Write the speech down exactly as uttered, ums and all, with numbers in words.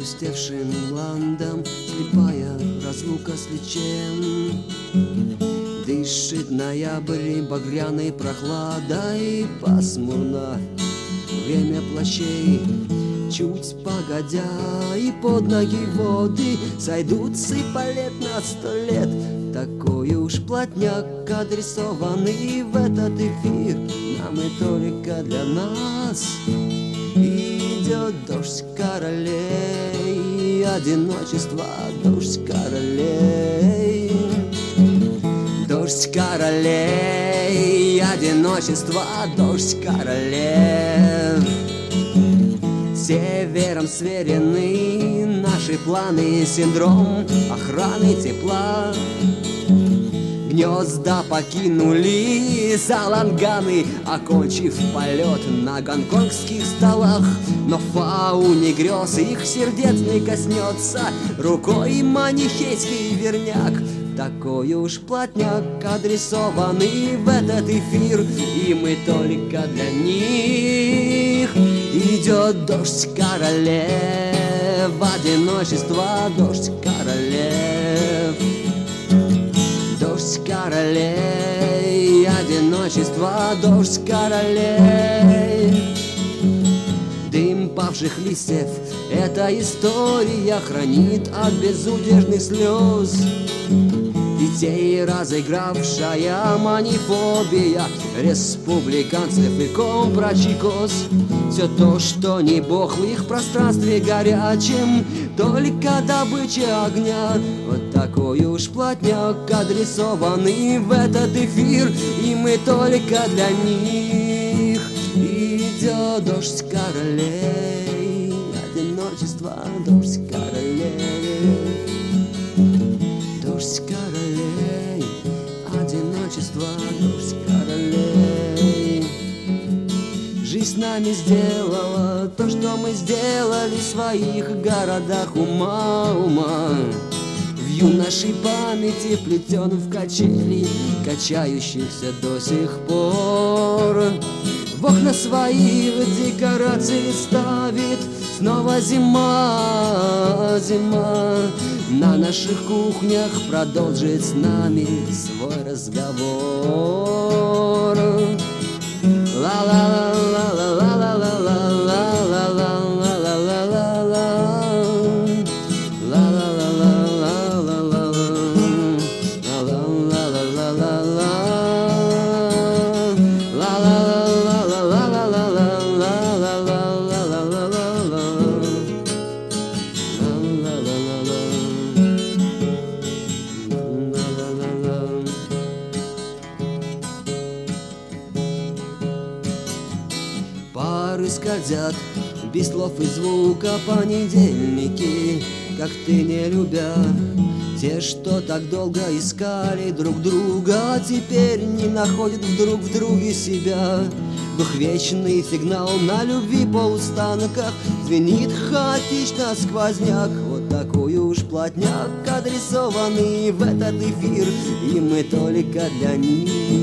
опустевшим ландом, слепая разлука с лечем. Дышит ноябрь багряной прохладой, пасмурно время плащей. Чуть погодя, и под ноги воды сойдут сыпалет на сто лет. Такой уж плотняк, адресованный в этот эфир нам и только для нас. Идет дождь королей, одиночество, дождь королей. Дождь королей, одиночество, дождь королев. Севером сверены наши планы, синдром охраны тепла. Гнезда покинули саланганы, окончив полет на гонконгских столах. Но фауне грез их сердец не коснется рукой манихейский верняк. Такой уж плотняк, адресованный в этот эфир, и мы только для них. Идет дождь королев, одиночество, дождь королев. Дождь королей, одиночество, дождь королей. Дым павших листьев, эта история хранит от безудержных слез. Детей разыгравшая манифобия республиканцев и компрочекос. Все то, что не бог в их пространстве горячем, только добыча огня. Вот такой уж плотняк, адресованный в этот эфир, и мы только для них. Идет дождь королей, одиночество, дождь королей. Дождь королей, одиночество, дождь королей. Жизнь с нами сделала то, что мы сделали в своих городах ума, ума. В юношей памяти вплетен в качели, качающихся до сих пор. В окна свои декорации ставит снова зима, зима. На наших кухнях продолжит с нами свой разговор. Пары скользят без слов и звука понедельники, как ты не любя. Те, что так долго искали друг друга, теперь не находят вдруг в друге себя. Дух вечный сигнал на любви по устанках, звенит хаотично сквозняк. Вот такой уж плотняк, адресованный в этот эфир, и мы только для них.